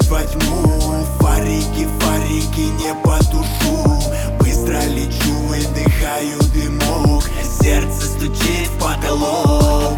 во тьму. Фарики, фарики, не потушу. Быстро лечу, выдыхаю дымок. Сердце стучит в потолок.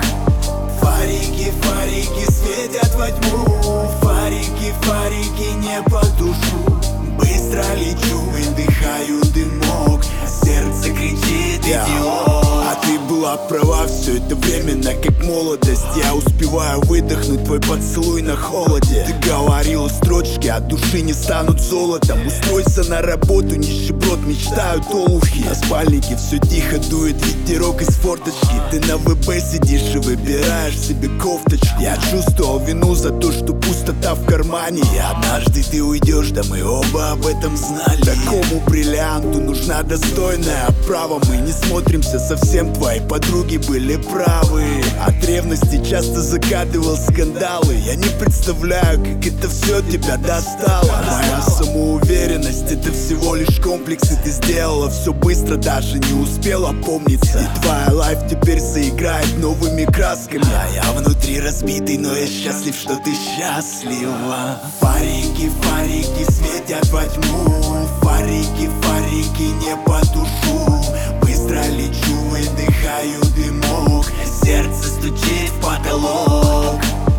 Фарики, фарики светят во тьму. Фарики, фарики, не потушу. Быстро лечу, выдыхаю дымок. Сердце кричит: идиот. А ты была права, все это временно, как молодость. Я успеваю выдохнуть твой поцелуй на холоде. Ты говорила строчки, от души не станут золотом. Устройся на работу, нищеброд, мечтают олухи. На спальнике все тихо, дует ветерок из форточки. Ты на ВБ сидишь и выбираешь себе кофточку. Я чувствовал вину за то, что пустота в кармане. И однажды ты уйдешь, да мы оба об этом знали. Такому бриллианту нужна достойная оправа. Мы не смотримся совсем, твои подруги были правы. От ревности часто загадывал скандалы. Я не представляю, как это все тебя достало. Моя самоуверенность — это всего лишь комплекс. И ты сделала все быстро, даже не успела опомниться. И твоя лайф теперь заиграет новыми красками. А я внутри разбитый, но я счастлив, что ты счастлива. Фарики, фарики светят во тьму. Фарики, фарики, не потушу. Быстро лечу, выдыхаю дымок. Сердце стучит в потолок.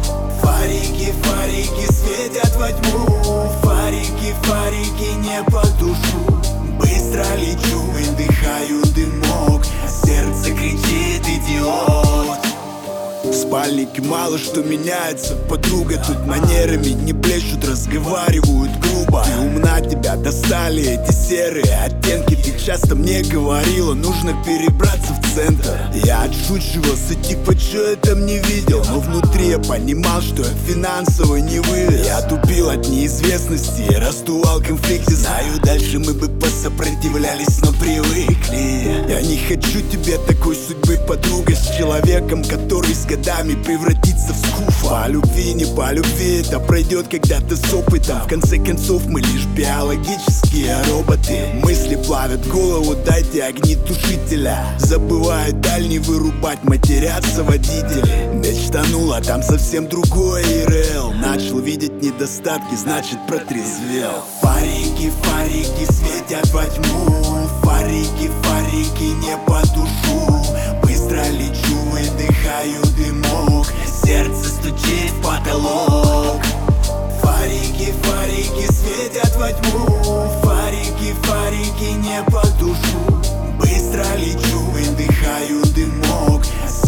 Фарики, фарики светят во тьму. Фарики, фарики, не потушу. Быстро лечу, выдыхаю дымок. Сердце кричит: идиот. В спальнике мало что меняется, подруга. Тут манерами не блещут, разговаривают грубо. Ты умна, тебя достали эти серые оттенки. Ты часто мне говорила, нужно перебраться в центр. Я отшучивался, типа, чё я там не видел. Но внутри я понимал, что я финансово не вывез. Я тупил от неизвестности и раздувал конфликты. Знаю, дальше мы бы посопротивлялись, но привыкли. Я не хочу тебе такой судьбы, подруга, с человеком, который с годами превратится в скуфа. По любви, не по любви, это пройдет когда-то с опытом. В конце концов мы лишь биологические роботы. Мысли плавят голову, дайте огнетушителя. Забывают дальний вырубать, матерятся водители. Мечтанула, там совсем другое ИРЛ. Начал видеть недостатки, значит протрезвел. Фарики, фарики светят во тьму. Фарики, фарики, не потушу. Быстро лечу, выдыхаю дымок. Сердце стучит в потолок. Фарики, фарики светят во тьму. Фарики, фарики, не потушу. Быстро лечу, выдыхаю дымок.